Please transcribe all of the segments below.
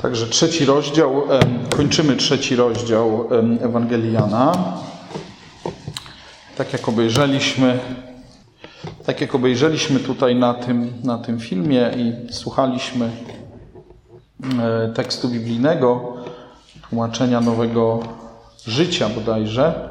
Także trzeci rozdział, kończymy trzeci rozdział Ewangelii Jana. Tak jak obejrzeliśmy tutaj na tym filmie i słuchaliśmy tekstu biblijnego, tłumaczenia Nowego Życia bodajże,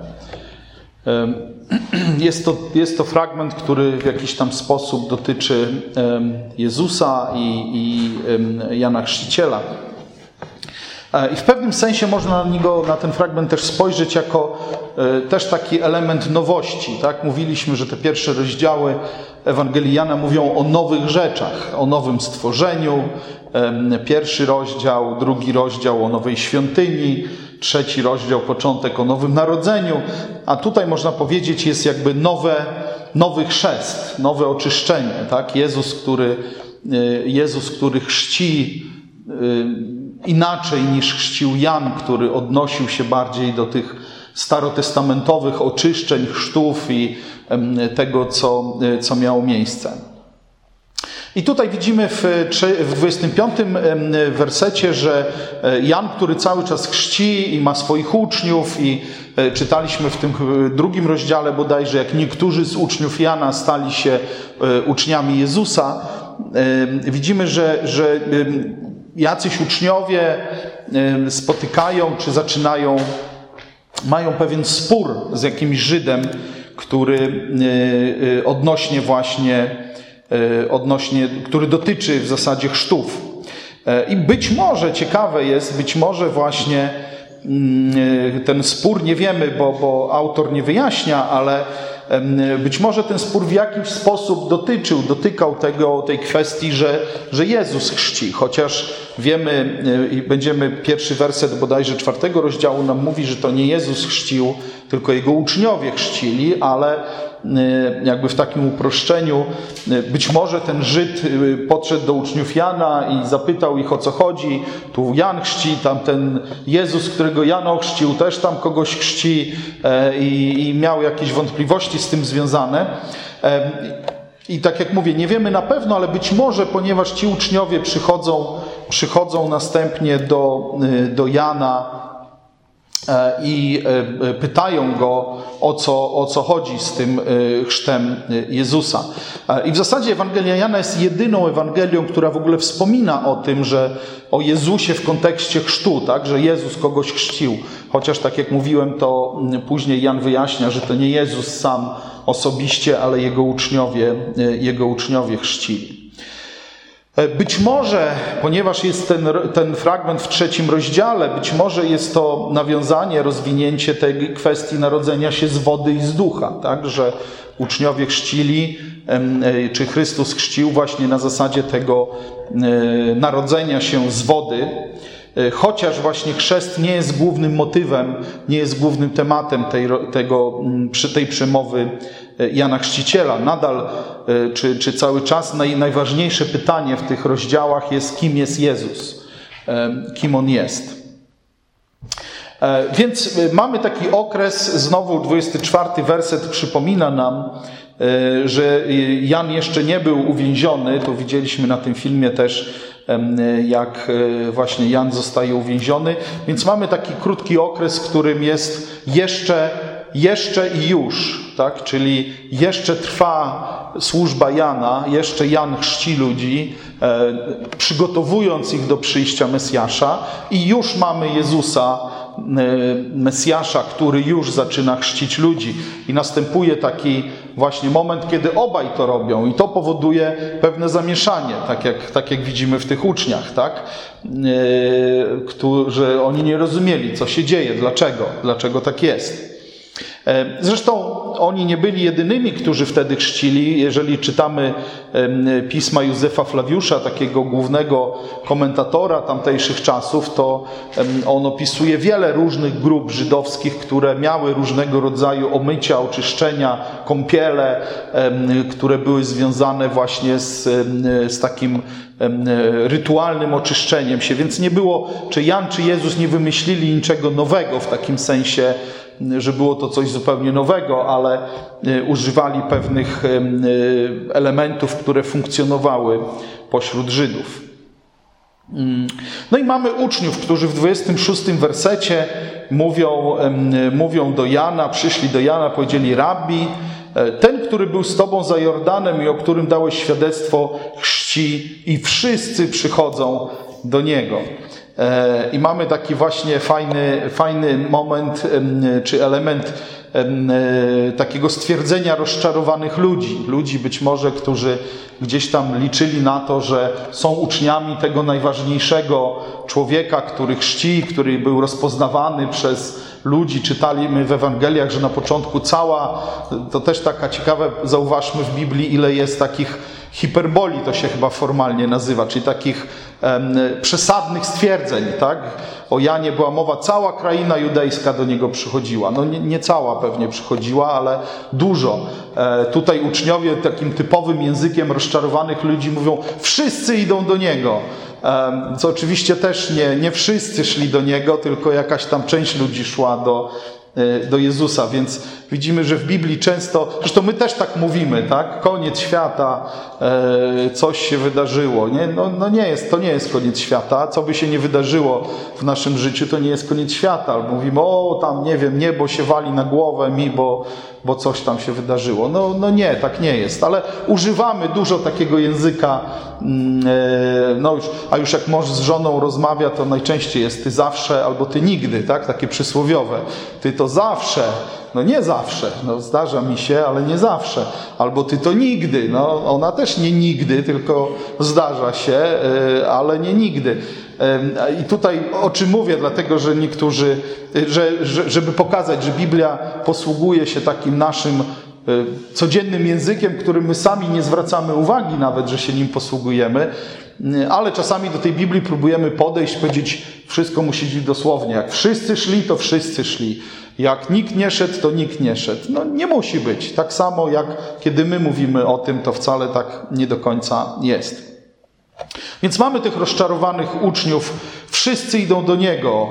jest to fragment, który w jakiś tam sposób dotyczy Jezusa i Jana Chrzciciela. I w pewnym sensie można na ten fragment też spojrzeć jako też taki element nowości. Tak? Mówiliśmy, że te pierwsze rozdziały Ewangelii Jana mówią o nowych rzeczach, o nowym stworzeniu. Pierwszy rozdział, drugi rozdział o nowej świątyni, trzeci rozdział, początek o nowym narodzeniu. A tutaj można powiedzieć jest jakby nowy chrzest, nowe oczyszczenie. Tak? Jezus, który chrzci inaczej niż chrzcił Jan, który odnosił się bardziej do tych starotestamentowych oczyszczeń, chrztów i tego, co miało miejsce. I tutaj widzimy w 25 wersecie, że Jan, który cały czas chrzci i ma swoich uczniów, i czytaliśmy w tym drugim rozdziale bodajże, jak niektórzy z uczniów Jana stali się uczniami Jezusa, widzimy, że jacyś uczniowie spotykają, czy mają pewien spór z jakimś Żydem, który który dotyczy w zasadzie chrztów. I być może, ciekawe jest, właśnie ten spór, nie wiemy, bo autor nie wyjaśnia, ale być może ten spór w jakiś sposób dotykał tej kwestii, że Jezus chrzci. Chociaż wiemy i będziemy, pierwszy werset bodajże 4 rozdziału nam mówi, że to nie Jezus chrzcił, tylko Jego uczniowie chrzcili, ale jakby w takim uproszczeniu być może ten Żyd podszedł do uczniów Jana i zapytał ich, o co chodzi. Tu Jan chrzci, tam ten Jezus, którego Jan ochrzcił, też tam kogoś chrzci, i miał jakieś wątpliwości z tym związane. I tak jak mówię, nie wiemy na pewno, ale być może, ponieważ ci uczniowie przychodzą następnie do Jana i pytają go, o co chodzi z tym chrztem Jezusa. I w zasadzie Ewangelia Jana jest jedyną Ewangelią, która w ogóle wspomina o tym, o Jezusie w kontekście chrztu, tak? Że Jezus kogoś chrzcił. Chociaż tak jak mówiłem, to później Jan wyjaśnia, że to nie Jezus sam osobiście, ale Jego uczniowie chrzcili. Być może, ponieważ jest ten fragment w 3 rozdziale, być może jest to nawiązanie, rozwinięcie tej kwestii narodzenia się z wody i z ducha, tak? Że uczniowie chrzcili, czy Chrystus chrzcił właśnie na zasadzie tego narodzenia się z wody, chociaż właśnie chrzest nie jest głównym motywem, nie jest głównym tematem tej przemowy Jana Chrzciciela. Nadal, czy cały czas najważniejsze pytanie w tych rozdziałach jest, kim jest Jezus, kim On jest. Więc mamy taki okres, znowu 24 werset przypomina nam, że Jan jeszcze nie był uwięziony. To widzieliśmy na tym filmie też, jak właśnie Jan zostaje uwięziony. Więc mamy taki krótki okres, w którym jest jeszcze i już, tak? Czyli jeszcze trwa służba Jana, jeszcze Jan chrzci ludzi, przygotowując ich do przyjścia Mesjasza, i już mamy Jezusa, Mesjasza, który już zaczyna chrzcić ludzi. I następuje taki właśnie moment, kiedy obaj to robią, i to powoduje pewne zamieszanie, tak jak widzimy w tych uczniach, tak? Że oni nie rozumieli, co się dzieje, dlaczego tak jest. Zresztą oni nie byli jedynymi, którzy wtedy chrzcili. Jeżeli czytamy pisma Józefa Flawiusza, takiego głównego komentatora tamtejszych czasów, to on opisuje wiele różnych grup żydowskich, które miały różnego rodzaju omycia, oczyszczenia, kąpiele, które były związane właśnie z takim rytualnym oczyszczeniem się. Więc nie było, czy Jan, czy Jezus nie wymyślili niczego nowego w takim sensie, że było to coś zupełnie nowego, ale używali pewnych elementów, które funkcjonowały pośród Żydów. No i mamy uczniów, którzy w 26 wersecie mówią do Jana, przyszli do Jana, powiedzieli: Rabbi, ten, który był z Tobą za Jordanem i o którym dałeś świadectwo, chrzci, i wszyscy przychodzą do Niego. I mamy taki właśnie fajny moment, czy element takiego stwierdzenia rozczarowanych ludzi być może, którzy gdzieś tam liczyli na to, że są uczniami tego najważniejszego człowieka, który chrzci, który był rozpoznawany przez ludzi. Czytaliśmy w Ewangeliach, że na początku to też taka ciekawe, zauważmy w Biblii, ile jest takich hiperboli, to się chyba formalnie nazywa, czyli takich przesadnych stwierdzeń, tak? O Janie była mowa, cała kraina judejska do niego przychodziła. No nie cała pewnie przychodziła, ale dużo. Tutaj uczniowie takim typowym językiem rozczarowanych ludzi mówią: wszyscy idą do niego. Co oczywiście też nie wszyscy szli do niego, tylko jakaś tam część ludzi szła do Jezusa, więc widzimy, że w Biblii często, zresztą my też tak mówimy, tak? Koniec świata, coś się wydarzyło. Nie? No to nie jest koniec świata. Co by się nie wydarzyło w naszym życiu, to nie jest koniec świata. Albo mówimy: o, tam nie wiem, niebo się wali na głowę mi, bo coś tam się wydarzyło. No nie, tak nie jest. Ale używamy dużo takiego języka, a już jak mąż z żoną rozmawia, to najczęściej jest ty zawsze albo ty nigdy, tak? Takie przysłowiowe. Ty to zawsze. No nie zawsze, zdarza mi się, ale nie zawsze. Albo ty to nigdy, ona też nie nigdy, tylko zdarza się, ale nie nigdy. I tutaj o czym mówię, dlatego że niektórzy, żeby pokazać, że Biblia posługuje się takim naszym codziennym językiem, którym my sami nie zwracamy uwagi nawet, że się nim posługujemy, ale czasami do tej Biblii próbujemy podejść, powiedzieć: wszystko musi być dosłownie. Jak wszyscy szli, to wszyscy szli. Jak nikt nie szedł, to nikt nie szedł. Nie musi być. Tak samo jak kiedy my mówimy o tym, to wcale tak nie do końca jest. Więc mamy tych rozczarowanych uczniów. Wszyscy idą do Niego.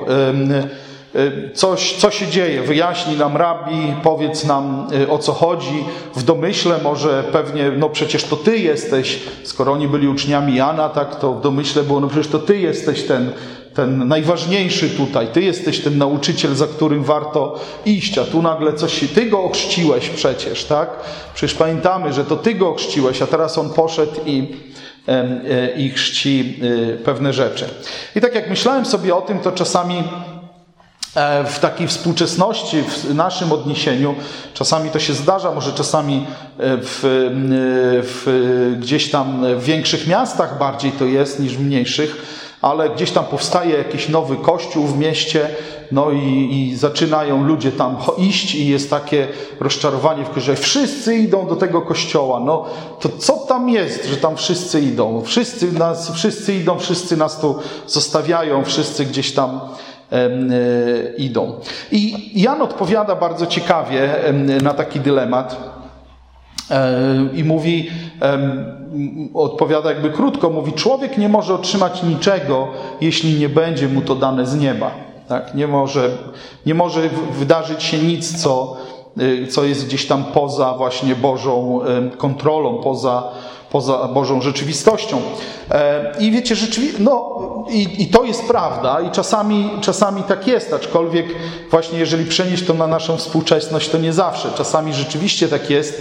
Co się dzieje? Wyjaśnij nam, Rabbi, powiedz nam, o co chodzi. W domyśle może pewnie, przecież to Ty jesteś, skoro oni byli uczniami Jana, tak, to w domyśle było, przecież to Ty jesteś ten najważniejszy tutaj. Ty jesteś ten nauczyciel, za którym warto iść, a tu nagle Ty go ochrzciłeś przecież, tak? Przecież pamiętamy, że to Ty go ochrzciłeś, a teraz on poszedł i chrzci pewne rzeczy. I tak jak myślałem sobie o tym, to czasami w takiej współczesności, w naszym odniesieniu, czasami to się zdarza, może czasami gdzieś tam w większych miastach bardziej to jest niż w mniejszych, ale gdzieś tam powstaje jakiś nowy kościół w mieście, i zaczynają ludzie tam iść i jest takie rozczarowanie, że wszyscy idą do tego kościoła. To co tam jest, że tam wszyscy idą? Wszyscy idą, wszyscy nas tu zostawiają, wszyscy gdzieś tam idą. I Jan odpowiada bardzo ciekawie na taki dylemat. I mówi, odpowiada jakby krótko, mówi: człowiek nie może otrzymać niczego, jeśli nie będzie mu to dane z nieba. Tak? Nie może wydarzyć się nic, co jest gdzieś tam poza właśnie Bożą kontrolą, poza Bożą rzeczywistością. I wiecie, i to jest prawda i czasami tak jest, aczkolwiek właśnie jeżeli przenieść to na naszą współczesność, to nie zawsze. Czasami rzeczywiście tak jest,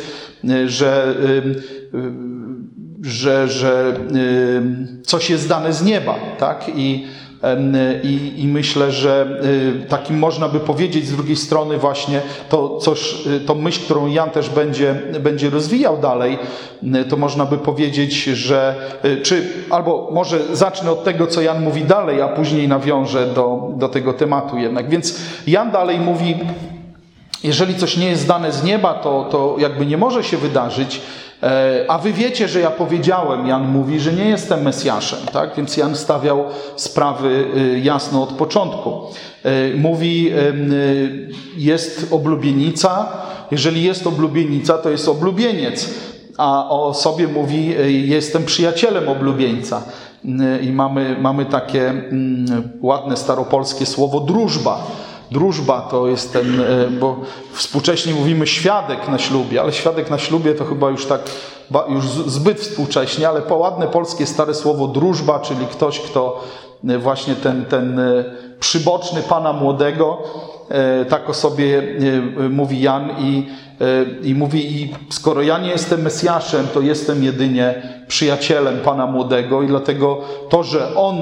że coś jest dane z nieba, tak? I myślę, że takim można by powiedzieć z drugiej strony właśnie tą myśl, którą Jan też będzie rozwijał dalej, to można by powiedzieć, że albo może zacznę od tego, co Jan mówi dalej, a później nawiążę do tego tematu jednak. Więc Jan dalej mówi: jeżeli coś nie jest dane z nieba, to jakby nie może się wydarzyć. A wy wiecie, że ja powiedziałem, Jan mówi, że nie jestem Mesjaszem, tak? Więc Jan stawiał sprawy jasno od początku. Mówi, jest oblubienica. Jeżeli jest oblubienica, to jest oblubieniec. A o sobie mówi, jestem przyjacielem oblubieńca. I mamy takie ładne staropolskie słowo drużba. Drużba to jest bo współcześnie mówimy świadek na ślubie, ale świadek na ślubie to chyba już tak już zbyt współcześnie, ale ładne polskie stare słowo drużba, czyli ktoś, kto właśnie ten przyboczny Pana Młodego, tak o sobie mówi Jan i mówi, i skoro ja nie jestem Mesjaszem, to jestem jedynie przyjacielem Pana Młodego i dlatego to, że On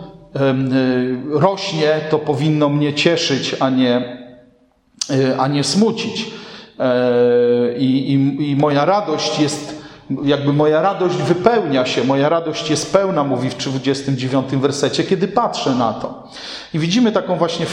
rośnie, to powinno mnie cieszyć, a nie smucić. I moja radość jest, moja radość wypełnia się, moja radość jest pełna, mówi w 29 wersecie, kiedy patrzę na to. I widzimy taką właśnie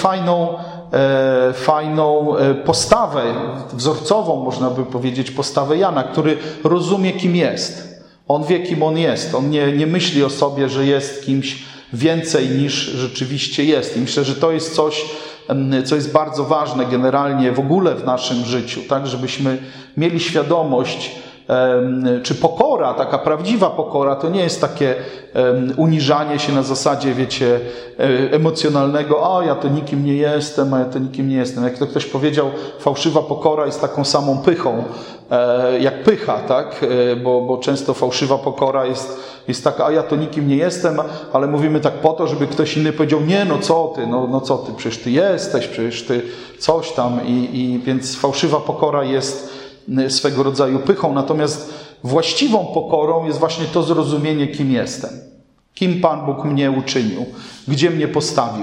fajną postawę, wzorcową, można by powiedzieć, postawę Jana, który rozumie, kim jest. On wie, kim on jest. On nie myśli o sobie, że jest kimś więcej niż rzeczywiście jest. I myślę, że to jest coś, co jest bardzo ważne generalnie w ogóle w naszym życiu, tak, żebyśmy mieli świadomość, czy pokora, taka prawdziwa pokora, to nie jest takie uniżanie się na zasadzie, wiecie, emocjonalnego, ja to nikim nie jestem, a ja to nikim nie jestem. Jak to ktoś powiedział, fałszywa pokora jest taką samą pychą, jak pycha, tak? Bo często fałszywa pokora jest taka, ja to nikim nie jestem, ale mówimy tak po to, żeby ktoś inny powiedział, nie, no co ty, no co ty, przecież ty jesteś, przecież ty coś tam. Więc fałszywa pokora jest swego rodzaju pychą, natomiast właściwą pokorą jest właśnie to zrozumienie, kim jestem. Kim Pan Bóg mnie uczynił, gdzie mnie postawił,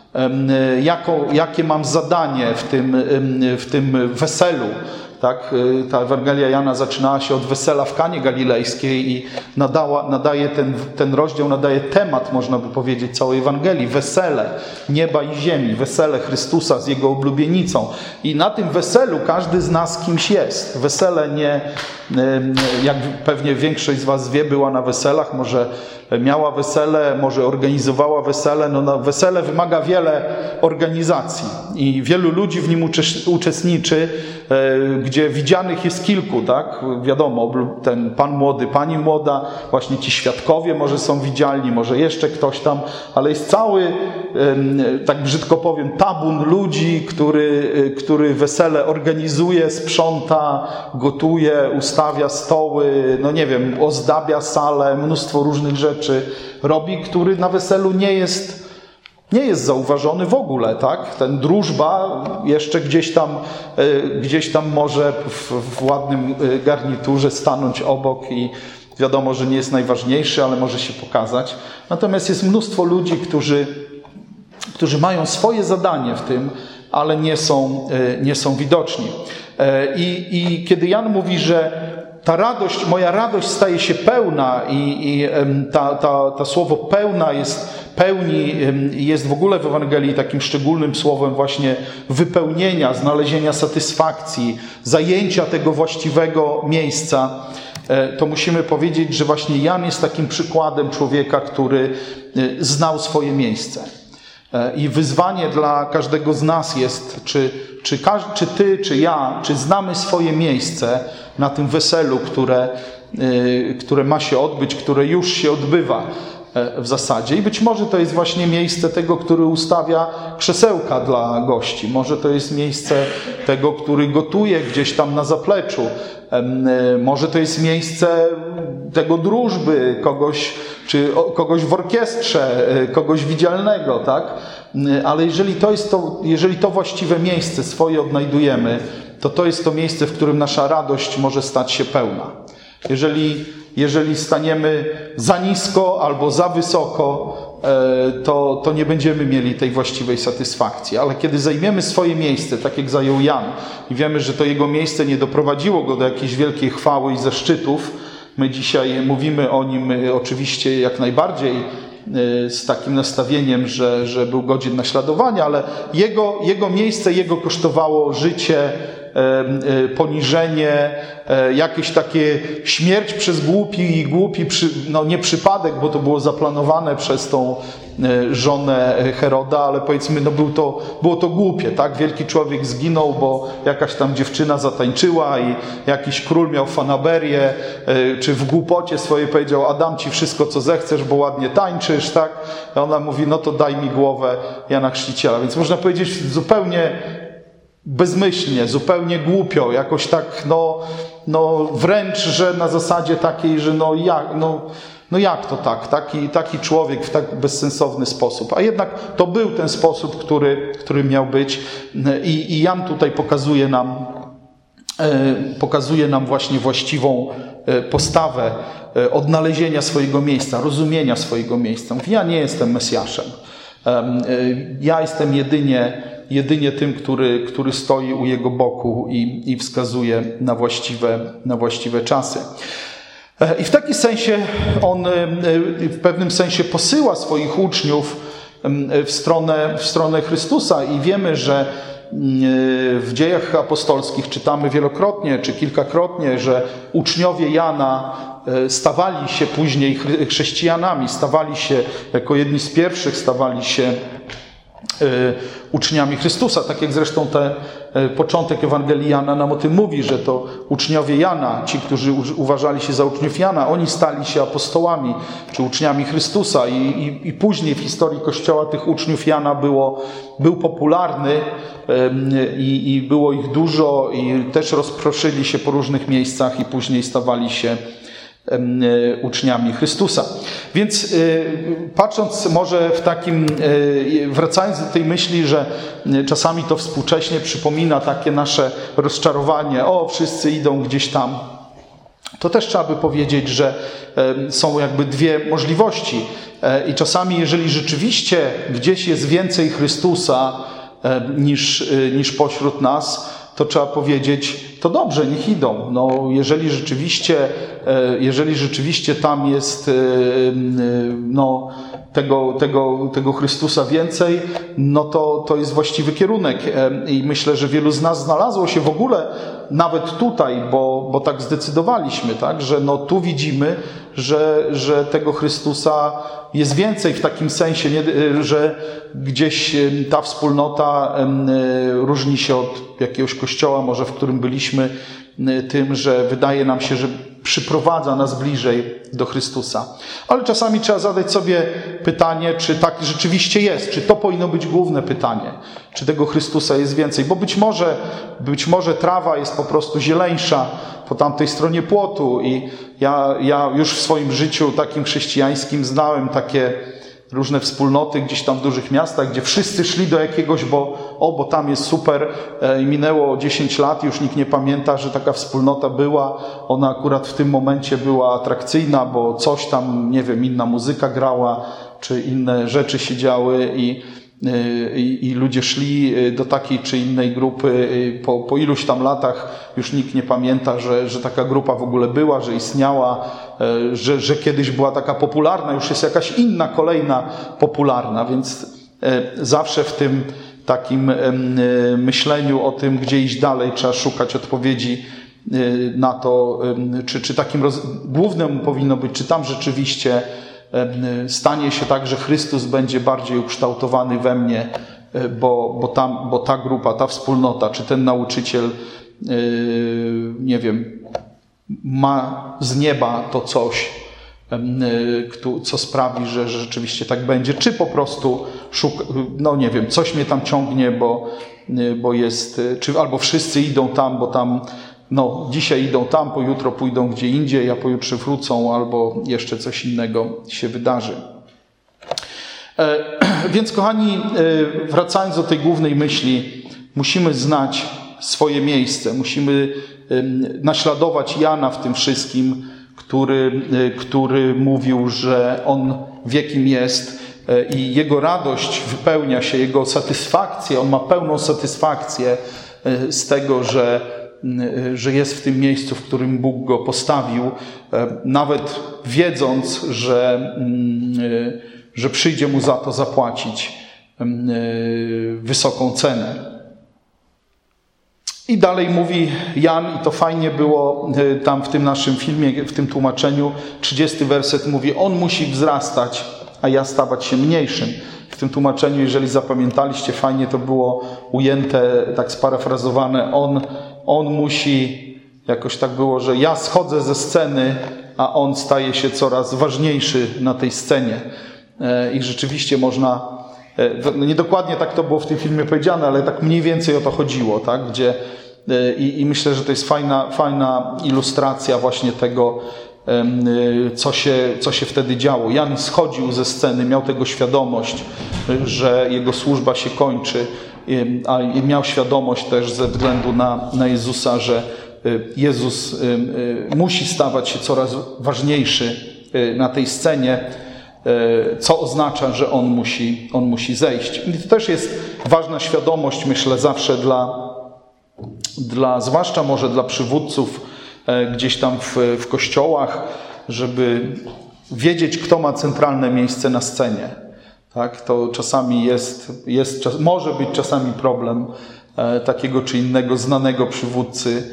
jakie mam zadanie w tym weselu. Tak? Ta Ewangelia Jana zaczynała się od wesela w Kanie Galilejskiej i nadaje ten rozdział nadaje temat, można by powiedzieć, całej Ewangelii. Wesele nieba i ziemi, wesele Chrystusa z Jego oblubienicą. I na tym weselu każdy z nas kimś jest. Wesele nie, jak pewnie większość z was wie, była na weselach, może miała wesele, może organizowała wesele. Wesele wymaga wiele organizacji i wielu ludzi w nim uczestniczy, gdzie widzianych jest kilku, tak? Wiadomo, ten pan młody, pani młoda, właśnie ci świadkowie może są widzialni, może jeszcze ktoś tam, ale jest cały, tak brzydko powiem, tabun ludzi, który wesele organizuje, sprząta, gotuje, ustawia stoły, ozdabia salę, mnóstwo różnych rzeczy robi, który na weselu nie jest zauważony w ogóle, tak? Ten drużba jeszcze gdzieś tam może w ładnym garniturze stanąć obok i wiadomo, że nie jest najważniejszy, ale może się pokazać. Natomiast jest mnóstwo ludzi, którzy mają swoje zadanie w tym, ale nie są widoczni. I kiedy Jan mówi, że moja radość staje się pełna i to słowo pełna pełni jest w ogóle w Ewangelii takim szczególnym słowem właśnie wypełnienia, znalezienia satysfakcji, zajęcia tego właściwego miejsca, to musimy powiedzieć, że właśnie Jan jest takim przykładem człowieka, który znał swoje miejsce. I wyzwanie dla każdego z nas jest, czy ty, czy ja, czy znamy swoje miejsce na tym weselu, które ma się odbyć, które już się odbywa w zasadzie. I być może to jest właśnie miejsce tego, który ustawia krzesełka dla gości. Może to jest miejsce tego, który gotuje gdzieś tam na zapleczu. Może to jest miejsce tego drużby, kogoś w orkiestrze, kogoś widzialnego, tak? Ale jeżeli to właściwe miejsce swoje odnajdujemy, to jest to miejsce, w którym nasza radość może stać się pełna. Jeżeli staniemy za nisko albo za wysoko, to nie będziemy mieli tej właściwej satysfakcji. Ale kiedy zajmiemy swoje miejsce, tak jak zajął Jan, i wiemy, że to jego miejsce nie doprowadziło go do jakiejś wielkiej chwały i zaszczytów, my dzisiaj mówimy o nim oczywiście jak najbardziej z takim nastawieniem, że był godzien naśladowania, ale jego miejsce, jego kosztowało życie, poniżenie, jakieś takie śmierć przez głupi nie przypadek, bo to było zaplanowane przez tą żonę Heroda, ale powiedzmy, było to głupie, tak? Wielki człowiek zginął, bo jakaś tam dziewczyna zatańczyła i jakiś król miał fanaberię, czy w głupocie swojej powiedział, a dam ci wszystko, co zechcesz, bo ładnie tańczysz, tak? A ona mówi, no to daj mi głowę Jana Chrzciciela. Więc można powiedzieć zupełnie bezmyślnie, zupełnie głupio, jakoś tak, wręcz, że na zasadzie takiej, że jak to tak? Taki człowiek w tak bezsensowny sposób. A jednak to był ten sposób, który miał być. I Jan tutaj pokazuje nam właśnie właściwą postawę odnalezienia swojego miejsca, rozumienia swojego miejsca. Mówi, ja nie jestem Mesjaszem. Ja jestem jedynie tym, który stoi u jego boku i wskazuje na właściwe czasy. I w taki sensie on w pewnym sensie posyła swoich uczniów w stronę Chrystusa i wiemy, że w Dziejach Apostolskich czytamy wielokrotnie czy kilkakrotnie, że uczniowie Jana stawali się później chrześcijanami, stawali się jako jedni z pierwszych, stawali się uczniami Chrystusa, tak jak zresztą początek Ewangelii Jana nam o tym mówi, że to uczniowie Jana, ci, którzy uważali się za uczniów Jana, oni stali się apostołami, czy uczniami Chrystusa i później w historii Kościoła tych uczniów Jana był popularny i było ich dużo i też rozproszyli się po różnych miejscach i później stawali się uczniami Chrystusa. Więc patrząc może wracając do tej myśli, że czasami to współcześnie przypomina takie nasze rozczarowanie, wszyscy idą gdzieś tam, to też trzeba by powiedzieć, że są jakby dwie możliwości. I czasami, jeżeli rzeczywiście gdzieś jest więcej Chrystusa niż pośród nas, to trzeba powiedzieć, to dobrze, niech idą. Jeżeli rzeczywiście tam jest tego Chrystusa więcej, to jest właściwy kierunek. I myślę, że wielu z nas znalazło się w ogóle nawet tutaj, bo tak zdecydowaliśmy, tak? Że tu widzimy, że tego Chrystusa jest więcej w takim sensie, że gdzieś ta wspólnota różni się od jakiegoś kościoła, może w którym byliśmy, tym, że wydaje nam się, że przyprowadza nas bliżej do Chrystusa. Ale czasami trzeba zadać sobie pytanie, czy tak rzeczywiście jest, czy to powinno być główne pytanie, czy tego Chrystusa jest więcej, bo być może trawa jest po prostu zieleńsza po tamtej stronie płotu i ja już w swoim życiu takim chrześcijańskim znałem takie różne wspólnoty gdzieś tam w dużych miastach, gdzie wszyscy szli do jakiegoś, bo tam jest super i minęło 10 lat, już nikt nie pamięta, że taka wspólnota była. Ona akurat w tym momencie była atrakcyjna, bo coś tam, nie wiem, inna muzyka grała, czy inne rzeczy się działy i ludzie szli do takiej czy innej grupy. Po iluś tam latach już nikt nie pamięta, że taka grupa w ogóle była, że istniała, że kiedyś była taka popularna, już jest jakaś inna, kolejna popularna, więc zawsze w tym takim myśleniu o tym, gdzie iść dalej, trzeba szukać odpowiedzi na to, czy takim głównym powinno być, czy tam rzeczywiście stanie się tak, że Chrystus będzie bardziej ukształtowany we mnie, bo ta grupa, ta wspólnota, czy ten nauczyciel, nie wiem, ma z nieba to coś, co sprawi, że rzeczywiście tak będzie, czy po prostu nie wiem, coś mnie tam ciągnie, bo jest, czy albo wszyscy idą tam, bo tam dzisiaj idą tam, pojutro pójdą gdzie indziej, a pojutrze wrócą, albo jeszcze coś innego się wydarzy. Więc kochani, wracając do tej głównej myśli, musimy znać swoje miejsce, musimy naśladować Jana w tym wszystkim, który mówił, że on wie, kim jest i jego radość wypełnia się, jego satysfakcję, on ma pełną satysfakcję z tego, że jest w tym miejscu, w którym Bóg go postawił, nawet wiedząc, że przyjdzie mu za to zapłacić wysoką cenę. I dalej mówi Jan, i to fajnie było tam w tym naszym filmie, w tym tłumaczeniu, 30 werset mówi, on musi wzrastać, a ja stawać się mniejszym. W tym tłumaczeniu, jeżeli zapamiętaliście, fajnie to było ujęte, tak sparafrazowane, on musi, jakoś tak było, że ja schodzę ze sceny, a on staje się coraz ważniejszy na tej scenie. I rzeczywiście można, nie dokładnie tak to było w tym filmie powiedziane, ale tak mniej więcej o to chodziło, tak? Gdzie I myślę, że to jest fajna ilustracja właśnie tego, co się wtedy działo. Jan schodził ze sceny, miał tego świadomość, że jego służba się kończy, a miał świadomość też ze względu na Jezusa, że Jezus musi stawać się coraz ważniejszy na tej scenie, co oznacza, że On musi zejść. I to też jest ważna świadomość, myślę, zawsze zwłaszcza może dla przywódców gdzieś tam w kościołach, żeby wiedzieć, kto ma centralne miejsce na scenie. Tak? To czasami może być czasami problem takiego czy innego znanego przywódcy,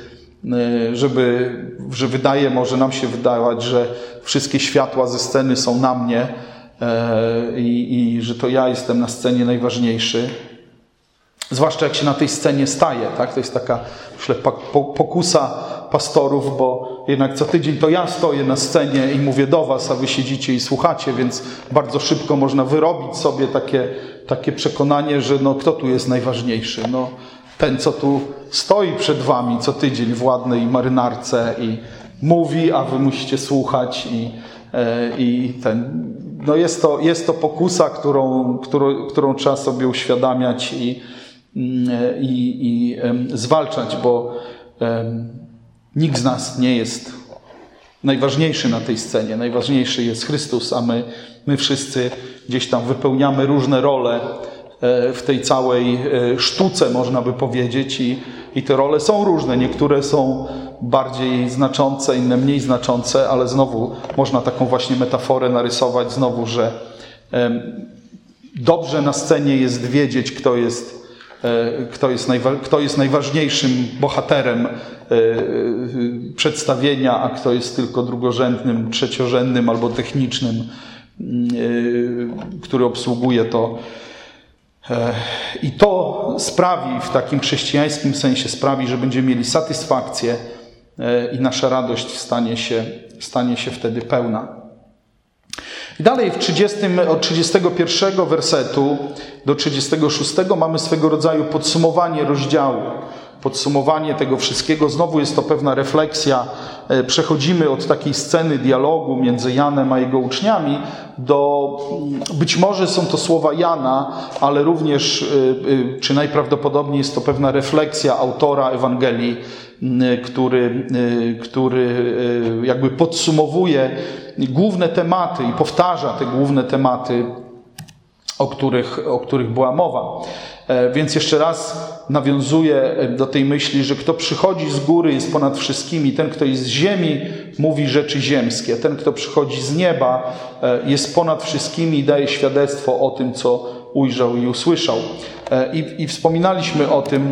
że może nam się wydawać, że wszystkie światła ze sceny są na mnie i że to ja jestem na scenie najważniejszy. Zwłaszcza jak się na tej scenie staje. Tak? To jest taka, myślę, pokusa pastorów, bo jednak co tydzień to ja stoję na scenie i mówię do was, a wy siedzicie i słuchacie, więc bardzo szybko można wyrobić sobie takie przekonanie, że kto tu jest najważniejszy? Ten, co tu stoi przed wami co tydzień w ładnej marynarce i mówi, a wy musicie słuchać jest to pokusa, którą trzeba sobie uświadamiać i zwalczać, bo nikt z nas nie jest najważniejszy na tej scenie. Najważniejszy jest Chrystus, a my wszyscy gdzieś tam wypełniamy różne role w tej całej sztuce, można by powiedzieć, i te role są różne. Niektóre są bardziej znaczące, inne mniej znaczące, ale znowu można taką właśnie metaforę narysować znowu, że dobrze na scenie jest wiedzieć, kto jest najważniejszym bohaterem przedstawienia, a kto jest tylko drugorzędnym, trzeciorzędnym albo technicznym, który obsługuje to. I to sprawi, w takim chrześcijańskim sensie sprawi, że będziemy mieli satysfakcję i nasza radość stanie się wtedy pełna. I dalej od 31 wersetu do 36 mamy swego rodzaju podsumowanie rozdziału. Podsumowanie tego wszystkiego. Znowu jest to pewna refleksja. Przechodzimy od takiej sceny dialogu między Janem a jego uczniami być może są to słowa Jana, ale również, czy najprawdopodobniej jest to pewna refleksja autora Ewangelii, który jakby podsumowuje główne tematy i powtarza te główne tematy, o których była mowa. Więc jeszcze raz nawiązuję do tej myśli, że kto przychodzi z góry jest ponad wszystkimi. Ten, kto jest z ziemi, mówi rzeczy ziemskie. Ten, kto przychodzi z nieba, jest ponad wszystkimi i daje świadectwo o tym, co ujrzał i usłyszał. I wspominaliśmy o tym,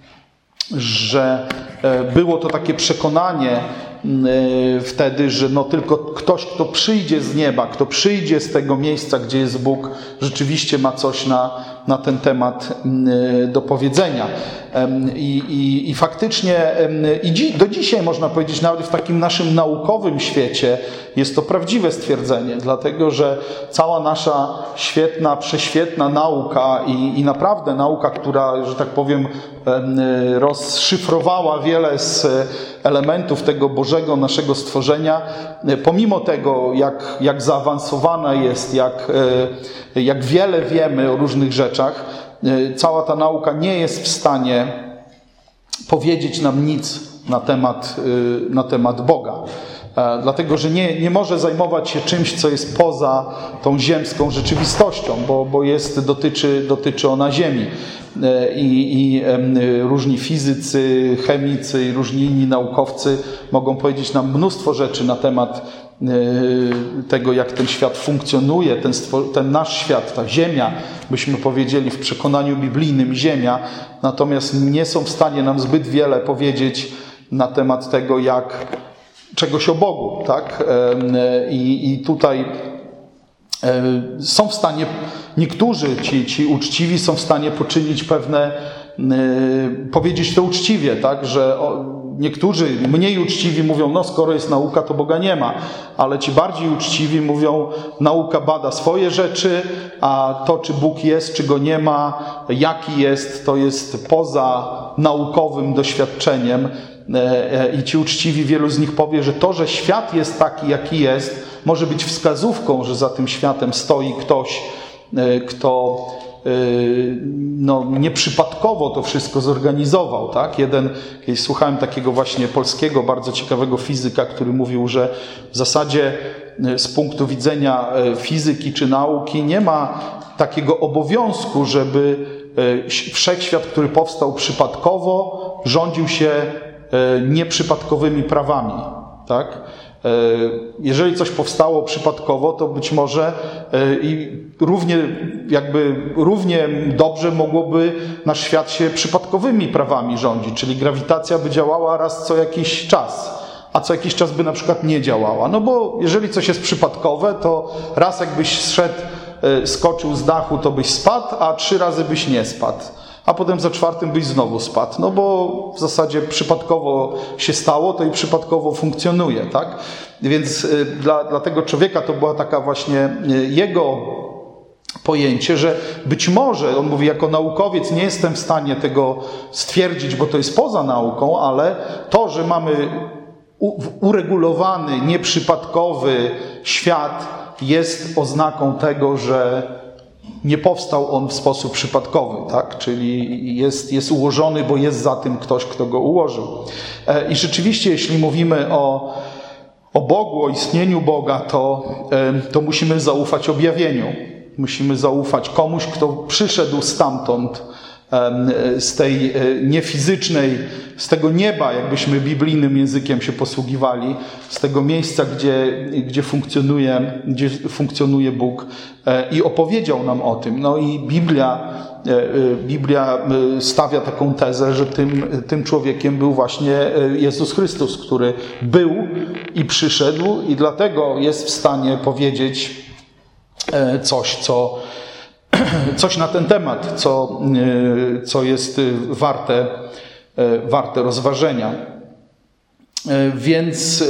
że było to takie przekonanie wtedy, że tylko ktoś, kto przyjdzie z nieba, kto przyjdzie z tego miejsca, gdzie jest Bóg, rzeczywiście ma coś na ten temat do powiedzenia. I faktycznie do dzisiaj można powiedzieć, nawet w takim naszym naukowym świecie jest to prawdziwe stwierdzenie, dlatego że cała nasza świetna, prześwietna nauka i naprawdę nauka, która, że tak powiem, rozszyfrowała wiele z elementów tego Bożego naszego stworzenia, pomimo tego, jak zaawansowana jest, jak wiele wiemy o różnych rzeczach, cała ta nauka nie jest w stanie powiedzieć nam nic na temat Boga. Dlatego, że nie może zajmować się czymś, co jest poza tą ziemską rzeczywistością, bo dotyczy ona Ziemi. I różni fizycy, chemicy i różni inni naukowcy mogą powiedzieć nam mnóstwo rzeczy na temat tego, jak ten świat funkcjonuje, ten nasz świat, ta Ziemia, byśmy powiedzieli w przekonaniu biblijnym Ziemia, natomiast nie są w stanie nam zbyt wiele powiedzieć na temat tego, czegoś o Bogu, tak? I tutaj są w stanie, niektórzy ci uczciwi są w stanie poczynić powiedzieć to uczciwie, tak? Że niektórzy mniej uczciwi mówią, no skoro jest nauka, to Boga nie ma, ale ci bardziej uczciwi mówią, nauka bada swoje rzeczy, a to, czy Bóg jest, czy Go nie ma, jaki jest, to jest poza naukowym doświadczeniem. I ci uczciwi, wielu z nich powie, że to, że świat jest taki, jaki jest, może być wskazówką, że za tym światem stoi ktoś, kto nieprzypadkowo to wszystko zorganizował. Tak? Kiedyś słuchałem takiego właśnie polskiego, bardzo ciekawego fizyka, który mówił, że w zasadzie z punktu widzenia fizyki czy nauki nie ma takiego obowiązku, żeby wszechświat, który powstał przypadkowo, rządził się nieprzypadkowymi prawami. Tak? Jeżeli coś powstało przypadkowo, to być może i równie dobrze mogłoby nasz świat się przypadkowymi prawami rządzić, czyli grawitacja by działała raz co jakiś czas, a co jakiś czas by na przykład nie działała. No bo jeżeli coś jest przypadkowe, to raz jakbyś skoczył z dachu, to byś spadł, a 3 razy byś nie spadł. A potem za 4 byś znowu spadł. No bo w zasadzie przypadkowo się stało, to i przypadkowo funkcjonuje, tak? Więc dla tego człowieka to była taka właśnie jego pojęcie, że być może, on mówi, jako naukowiec nie jestem w stanie tego stwierdzić, bo to jest poza nauką, ale to, że mamy uregulowany, nieprzypadkowy świat, jest oznaką tego, że nie powstał on w sposób przypadkowy, tak? Czyli jest ułożony, bo jest za tym ktoś, kto go ułożył. I rzeczywiście, jeśli mówimy o Bogu, o istnieniu Boga, to musimy zaufać objawieniu. Musimy zaufać komuś, kto przyszedł stamtąd, z tej niefizycznej, z tego nieba, jakbyśmy biblijnym językiem się posługiwali, z tego miejsca, gdzie funkcjonuje Bóg, i opowiedział nam o tym. No i Biblia stawia taką tezę, że tym człowiekiem był właśnie Jezus Chrystus, który był i przyszedł, i dlatego jest w stanie powiedzieć coś na ten temat, co jest warte rozważenia. Więc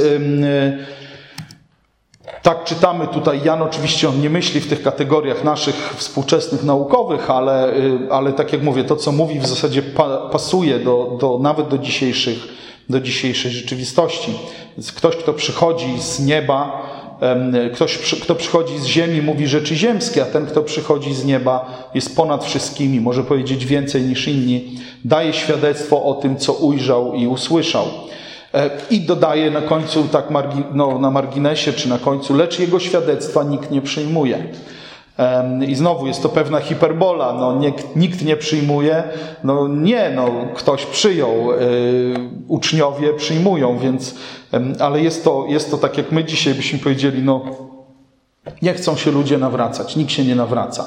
tak czytamy tutaj. Jan oczywiście on nie myśli w tych kategoriach naszych współczesnych naukowych, ale tak jak mówię, to co mówi w zasadzie pasuje nawet do dzisiejszej rzeczywistości. Więc ktoś, kto przychodzi z nieba, ktoś, kto przychodzi z ziemi, mówi rzeczy ziemskie, a ten, kto przychodzi z nieba, jest ponad wszystkimi, może powiedzieć więcej niż inni, daje świadectwo o tym, co ujrzał i usłyszał. I dodaje na końcu, tak na marginesie czy na końcu, lecz jego świadectwa nikt nie przyjmuje. I znowu jest to pewna hiperbola. Nikt nie przyjmuje. Ktoś przyjął. Uczniowie przyjmują, więc... Ale jest to tak, jak my dzisiaj byśmy powiedzieli, nie chcą się ludzie nawracać. Nikt się nie nawraca.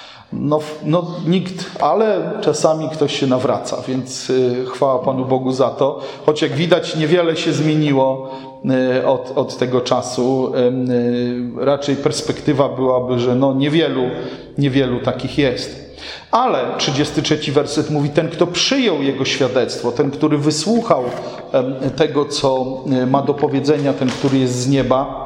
Nikt, ale czasami ktoś się nawraca, więc chwała Panu Bogu za to. Choć jak widać, niewiele się zmieniło od tego czasu. Raczej perspektywa byłaby, że niewielu takich jest. Ale 33 werset mówi, ten, kto przyjął jego świadectwo, ten, który wysłuchał tego, co ma do powiedzenia, ten, który jest z nieba,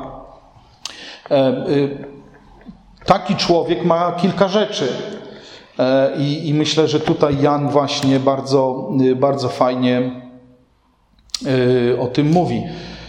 taki człowiek ma kilka rzeczy. I myślę, że tutaj Jan właśnie bardzo, bardzo fajnie o tym mówi.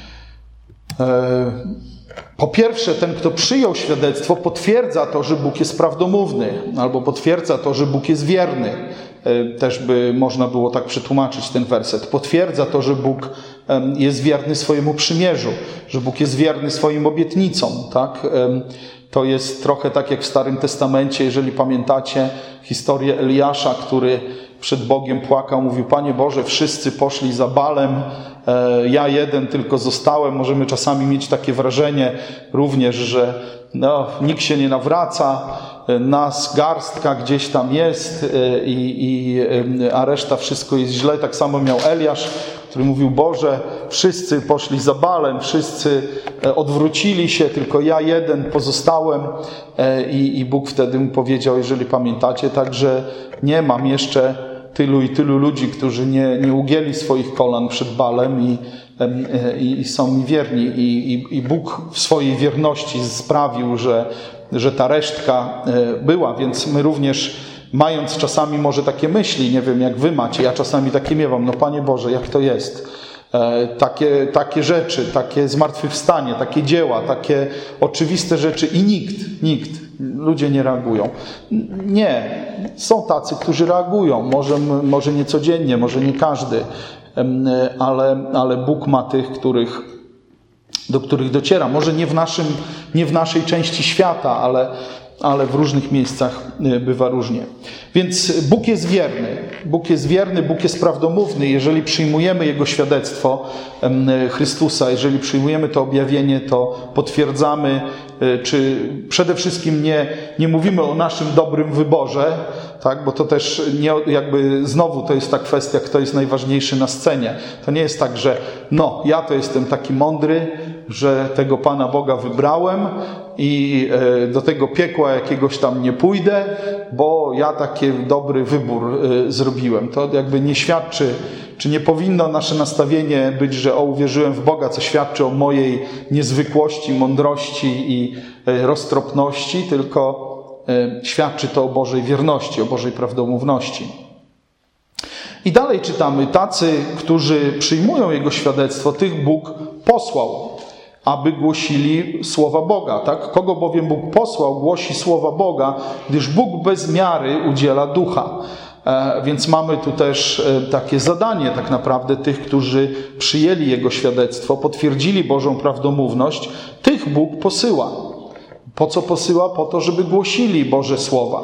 Po pierwsze, ten, kto przyjął świadectwo, potwierdza to, że Bóg jest prawdomówny, albo potwierdza to, że Bóg jest wierny. Też by można było tak przetłumaczyć ten werset. Potwierdza to, że Bóg jest wierny swojemu przymierzu, że Bóg jest wierny swoim obietnicom. Tak? To jest trochę tak jak w Starym Testamencie, jeżeli pamiętacie historię Eliasza, który przed Bogiem płakał, mówił: Panie Boże, wszyscy poszli za Baalem, ja jeden tylko zostałem. Możemy czasami mieć takie wrażenie również, że nikt się nie nawraca, nas garstka gdzieś tam jest, a reszta wszystko jest źle. Tak samo miał Eliasz, który mówił: Boże, wszyscy poszli za Baalem, wszyscy odwrócili się, tylko ja jeden pozostałem. I Bóg wtedy mu powiedział, jeżeli pamiętacie, także nie mam jeszcze tylu i tylu ludzi, którzy nie ugięli swoich kolan przed Balem i są mi wierni. I Bóg w swojej wierności sprawił, że ta resztka była, więc my również, mając czasami może takie myśli, nie wiem jak wy macie, ja czasami takie miewam, no Panie Boże, jak to jest? Takie rzeczy, takie zmartwychwstanie, takie dzieła, takie oczywiste rzeczy i nikt, ludzie nie reagują. Nie, są tacy, którzy reagują, może nie codziennie, może nie każdy, ale Bóg ma tych, do których dociera. Może nie w naszej części świata, ale w różnych miejscach bywa różnie. Więc Bóg jest wierny. Bóg jest wierny, Bóg jest prawdomówny. Jeżeli przyjmujemy Jego świadectwo Chrystusa, jeżeli przyjmujemy to objawienie, to potwierdzamy, czy przede wszystkim nie mówimy o naszym dobrym wyborze, tak? Bo to też znowu to jest ta kwestia, kto jest najważniejszy na scenie. To nie jest tak, że ja to jestem taki mądry, że tego Pana Boga wybrałem i do tego piekła jakiegoś tam nie pójdę, bo ja taki dobry wybór zrobiłem. To nie świadczy, czy nie powinno nasze nastawienie być, że uwierzyłem w Boga, co świadczy o mojej niezwykłości, mądrości i roztropności, tylko świadczy to o Bożej wierności, o Bożej prawdomówności. I dalej czytamy, tacy, którzy przyjmują Jego świadectwo, tych Bóg posłał, aby głosili słowa Boga. Tak? Kogo bowiem Bóg posłał, głosi słowa Boga, gdyż Bóg bez miary udziela ducha. Więc mamy tu też takie zadanie tak naprawdę tych, którzy przyjęli Jego świadectwo, potwierdzili Bożą prawdomówność, tych Bóg posyła. Po co posyła? Po to, żeby głosili Boże słowa.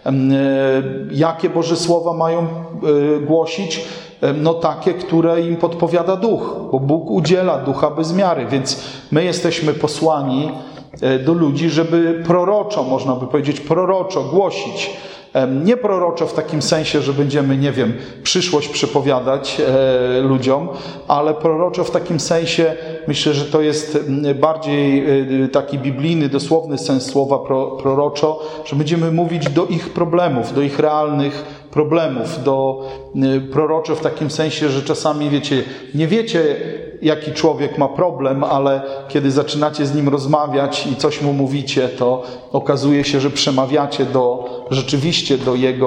Jakie Boże słowa mają głosić? Takie, które im podpowiada Duch, bo Bóg udziela ducha bez miary, więc my jesteśmy posłani do ludzi, żeby proroczo, można by powiedzieć proroczo głosić. Nie proroczo w takim sensie, że będziemy, przyszłość przepowiadać ludziom, ale proroczo w takim sensie, myślę, że to jest bardziej taki biblijny, dosłowny sens słowa proroczo, że będziemy mówić do ich problemów, do ich realnych problemów, proroczo w takim sensie, że czasami nie wiecie, jaki człowiek ma problem, ale kiedy zaczynacie z nim rozmawiać i coś mu mówicie, to okazuje się, że przemawiacie rzeczywiście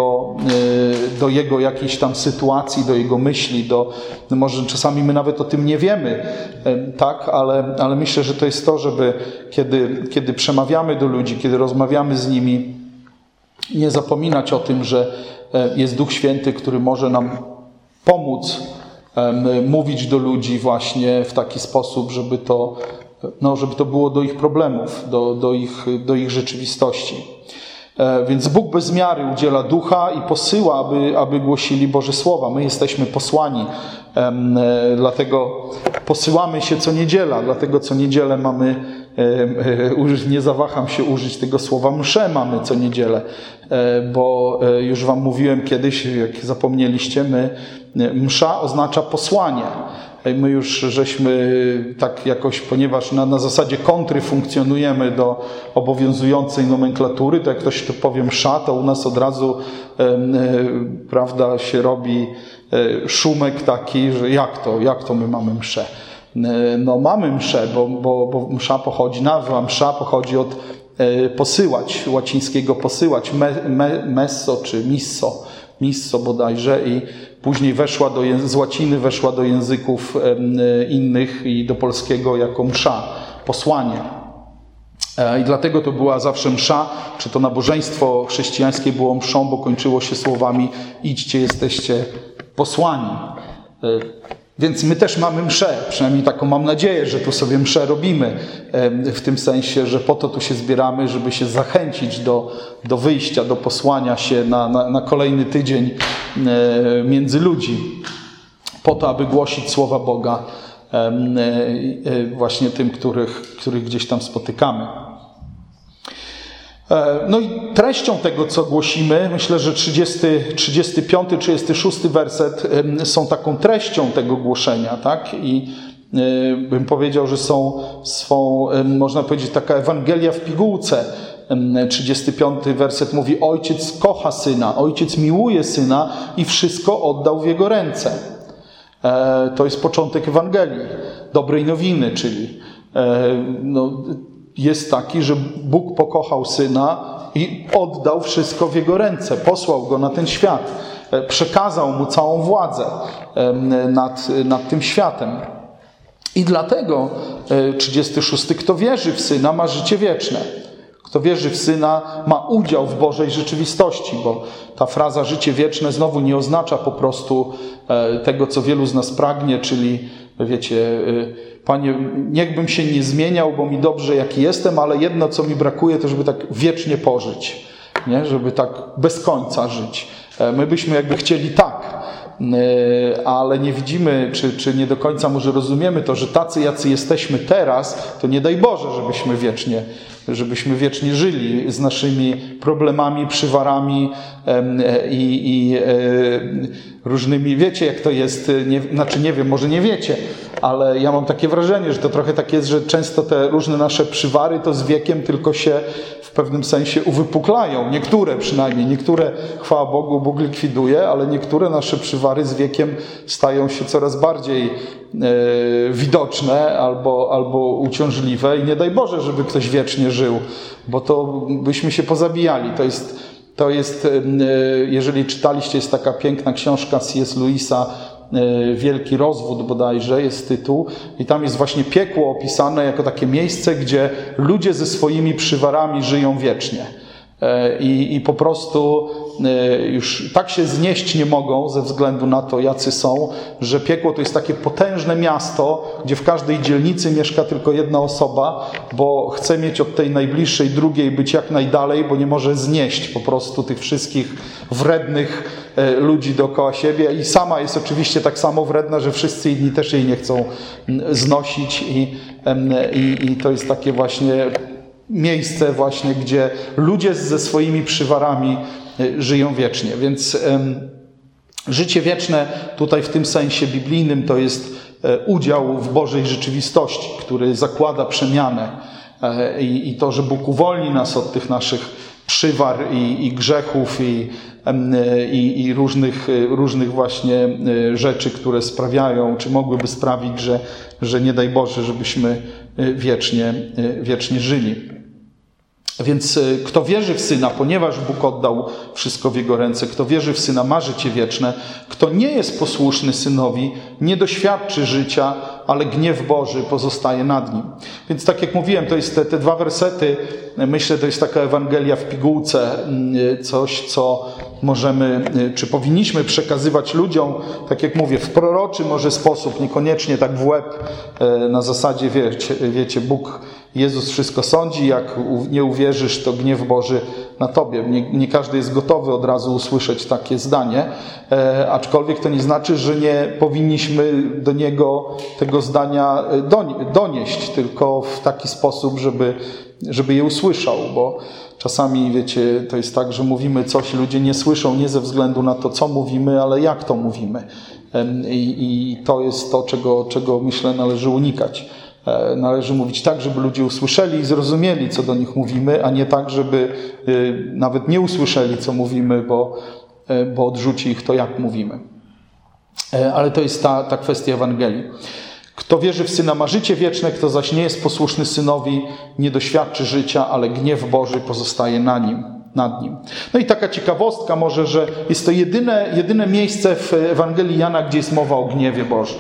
do jego jakiejś tam sytuacji, do jego myśli, może czasami my nawet o tym nie wiemy, tak, ale myślę, że to jest to, żeby kiedy przemawiamy do ludzi, kiedy rozmawiamy z nimi, nie zapominać o tym, że jest Duch Święty, który może nam pomóc mówić do ludzi właśnie w taki sposób, żeby to było do ich problemów, do ich rzeczywistości. Więc Bóg bez miary udziela ducha i posyła, aby głosili Boże słowa. My jesteśmy posłani, dlatego posyłamy się co niedziela, dlatego co niedzielę mamy, nie zawaham się użyć tego słowa, mszę mamy co niedzielę, bo już wam mówiłem kiedyś, jak zapomnieliście, msza oznacza posłanie. My już żeśmy tak jakoś, ponieważ na zasadzie kontry funkcjonujemy do obowiązującej nomenklatury, to jak ktoś tu powie msza, to u nas od razu prawda, się robi szumek taki, że jak to my mamy mszę? Mamy mszę, bo msza nazwa msza pochodzi od posyłać, łacińskiego posyłać, messo czy misso bodajże, i później z łaciny weszła do języków innych i do polskiego jako msza, posłanie. I dlatego to była zawsze msza, czy to nabożeństwo chrześcijańskie było mszą, bo kończyło się słowami idźcie, jesteście posłani. Więc my też mamy mszę, przynajmniej taką mam nadzieję, że tu sobie mszę robimy, w tym sensie, że po to tu się zbieramy, żeby się zachęcić do wyjścia, do posłania się na kolejny tydzień między ludzi, po to, aby głosić słowa Boga właśnie tym, których gdzieś tam spotykamy. No i treścią tego, co głosimy, myślę, że 35, 36 werset są taką treścią tego głoszenia, tak? I bym powiedział, że są, można powiedzieć, taka Ewangelia w pigułce. 35 werset mówi: Ojciec kocha Syna, Ojciec miłuje Syna i wszystko oddał w Jego ręce. To jest początek Ewangelii, dobrej nowiny, czyli jest taki, że Bóg pokochał Syna i oddał wszystko w Jego ręce, posłał Go na ten świat, przekazał Mu całą władzę nad tym światem. I dlatego 36. Kto wierzy w Syna, ma życie wieczne. Kto wierzy w Syna, ma udział w Bożej rzeczywistości, bo ta fraza życie wieczne znowu nie oznacza po prostu tego, co wielu z nas pragnie, czyli wiecie, Panie, niechbym się nie zmieniał, bo mi dobrze jaki jestem, ale jedno, co mi brakuje, to żeby tak wiecznie pożyć, nie? Żeby tak bez końca żyć. My byśmy jakby chcieli tak, ale nie widzimy, czy nie do końca może rozumiemy to, że tacy, jacy jesteśmy teraz, to nie daj Boże, żebyśmy wiecznie żyli z naszymi problemami, przywarami i różnymi, wiecie jak to jest, nie wiem, może nie wiecie, ale ja mam takie wrażenie, że to trochę tak jest, że często te różne nasze przywary to z wiekiem tylko się w pewnym sensie uwypuklają. Niektóre przynajmniej, niektóre, chwała Bogu, Bóg likwiduje, ale niektóre nasze przywary z wiekiem stają się coraz bardziej widoczne albo uciążliwe i nie daj Boże, żeby ktoś wiecznie żył, bo to byśmy się pozabijali. To jest, jeżeli czytaliście, jest taka piękna książka C.S. Lewisa, Wielki Rozwód bodajże jest tytuł, i tam jest właśnie piekło opisane jako takie miejsce, gdzie ludzie ze swoimi przywarami żyją wiecznie. I po prostu już tak się znieść nie mogą ze względu na to, jacy są, że piekło to jest takie potężne miasto, gdzie w każdej dzielnicy mieszka tylko jedna osoba, bo chce mieć od tej najbliższej drugiej być jak najdalej, bo nie może znieść po prostu tych wszystkich wrednych ludzi dookoła siebie i sama jest oczywiście tak samo wredna, że wszyscy inni też jej nie chcą znosić i to jest takie właśnie miejsce właśnie, gdzie ludzie ze swoimi przywarami żyją wiecznie. Więc życie wieczne tutaj w tym sensie biblijnym to jest udział w Bożej rzeczywistości, który zakłada przemianę i to, że Bóg uwolni nas od tych naszych przywar i grzechów i różnych właśnie rzeczy, które sprawiają, czy mogłyby sprawić, że nie daj Boże, żebyśmy wiecznie żyli. Więc kto wierzy w Syna, ponieważ Bóg oddał wszystko w Jego ręce, kto wierzy w Syna, ma życie wieczne. Kto nie jest posłuszny Synowi, nie doświadczy życia, ale gniew Boży pozostaje nad nim. Więc tak jak mówiłem, to jest te dwa wersety, myślę, to jest taka Ewangelia w pigułce, coś, co możemy, czy powinniśmy przekazywać ludziom, tak jak mówię, w proroczy może sposób, niekoniecznie tak w łeb, na zasadzie, wiecie, Bóg, Jezus wszystko sądzi, jak nie uwierzysz, to gniew Boży na tobie. Nie każdy jest gotowy od razu usłyszeć takie zdanie, aczkolwiek to nie znaczy, że nie powinniśmy do niego tego zdania donieść, tylko w taki sposób, żeby je usłyszał, bo czasami, wiecie, to jest tak, że mówimy coś, ludzie nie słyszą nie ze względu na to, co mówimy, ale jak to mówimy. I to jest to, czego myślę należy unikać. Należy mówić tak, żeby ludzie usłyszeli i zrozumieli, co do nich mówimy, a nie tak, żeby nawet nie usłyszeli, co mówimy, bo odrzuci ich to, jak mówimy. Ale to jest ta kwestia Ewangelii. Kto wierzy w Syna, ma życie wieczne, kto zaś nie jest posłuszny Synowi, nie doświadczy życia, ale gniew Boży pozostaje nad nim. No i taka ciekawostka może, że jest to jedyne miejsce w Ewangelii Jana, gdzie jest mowa o gniewie Bożym.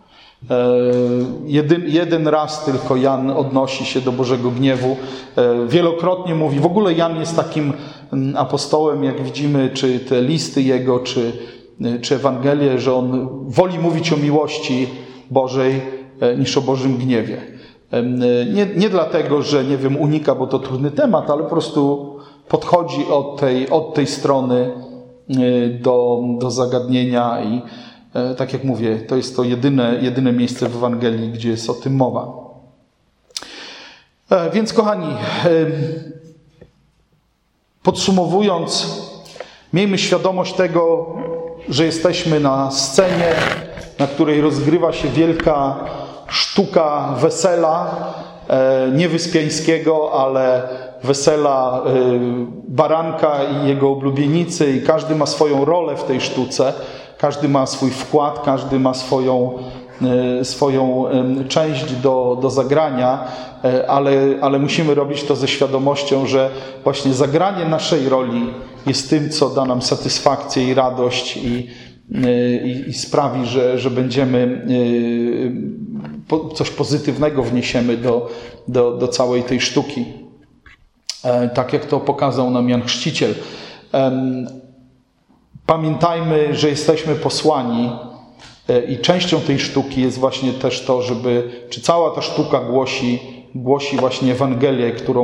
Jeden raz tylko Jan odnosi się do Bożego gniewu. Wielokrotnie mówi, w ogóle Jan jest takim apostołem, jak widzimy, czy te listy jego, czy Ewangelie, że on woli mówić o miłości Bożej niż o Bożym gniewie. Nie dlatego, że nie wiem, unika, bo to trudny temat, ale po prostu podchodzi od tej strony do zagadnienia i tak jak mówię, to jest to jedyne miejsce w Ewangelii, gdzie jest o tym mowa. Więc kochani, podsumowując, miejmy świadomość tego, że jesteśmy na scenie, na której rozgrywa się wielka sztuka wesela, nie Wyspiańskiego, ale wesela baranka i jego oblubienicy i każdy ma swoją rolę w tej sztuce, każdy ma swój wkład, każdy ma swoją część do zagrania, ale musimy robić to ze świadomością, że właśnie zagranie naszej roli jest tym, co da nam satysfakcję i radość i sprawi, że będziemy coś pozytywnego wniesiemy do całej tej sztuki. Tak jak to pokazał nam Jan Chrzciciel. Pamiętajmy, że jesteśmy posłani i częścią tej sztuki jest właśnie też to, czy cała ta sztuka głosi właśnie Ewangelię, którą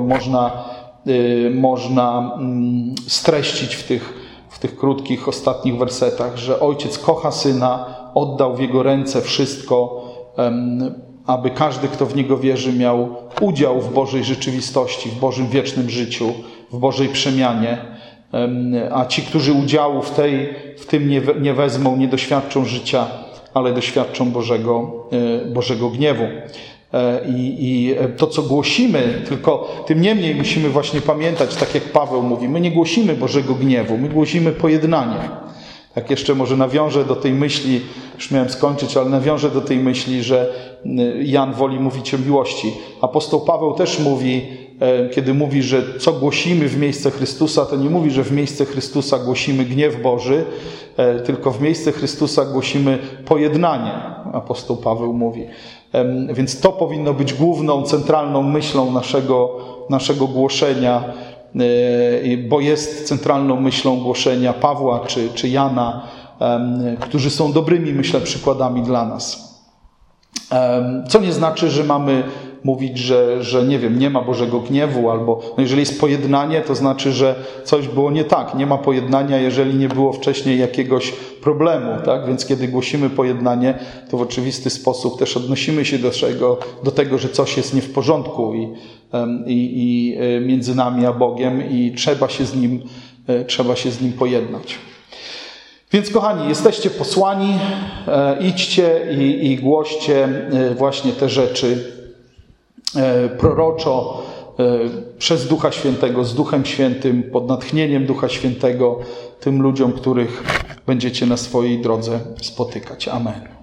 można streścić w tych krótkich, ostatnich wersetach, że Ojciec kocha Syna, oddał w Jego ręce wszystko, aby każdy, kto w Niego wierzy, miał udział w Bożej rzeczywistości, w Bożym wiecznym życiu, w Bożej przemianie. A ci, którzy udziału w tym nie wezmą, nie doświadczą życia, ale doświadczą Bożego gniewu. I to, co głosimy, tylko tym niemniej musimy właśnie pamiętać, tak jak Paweł mówi, my nie głosimy Bożego gniewu, my głosimy pojednanie. Tak jeszcze może nawiążę do tej myśli, już miałem skończyć, ale nawiążę do tej myśli, że Jan woli mówić o miłości. Apostoł Paweł też mówi, kiedy mówi, że co głosimy w miejsce Chrystusa, to nie mówi, że w miejsce Chrystusa głosimy gniew Boży, tylko w miejsce Chrystusa głosimy pojednanie, apostoł Paweł mówi. Więc to powinno być główną, centralną myślą naszego głoszenia, bo jest centralną myślą głoszenia Pawła czy Jana, którzy są dobrymi, myślę, przykładami dla nas. Co nie znaczy, że mamy mówić, że nie wiem, nie ma Bożego gniewu, albo jeżeli jest pojednanie, to znaczy, że coś było nie tak. Nie ma pojednania, jeżeli nie było wcześniej jakiegoś problemu, tak? Więc kiedy głosimy pojednanie, to w oczywisty sposób też odnosimy się do tego, że coś jest nie w porządku i między nami a Bogiem i trzeba się z Nim pojednać. Więc kochani, jesteście posłani, idźcie i głoście właśnie te rzeczy proroczo, przez Ducha Świętego, z Duchem Świętym, pod natchnieniem Ducha Świętego, tym ludziom, których będziecie na swojej drodze spotykać. Amen.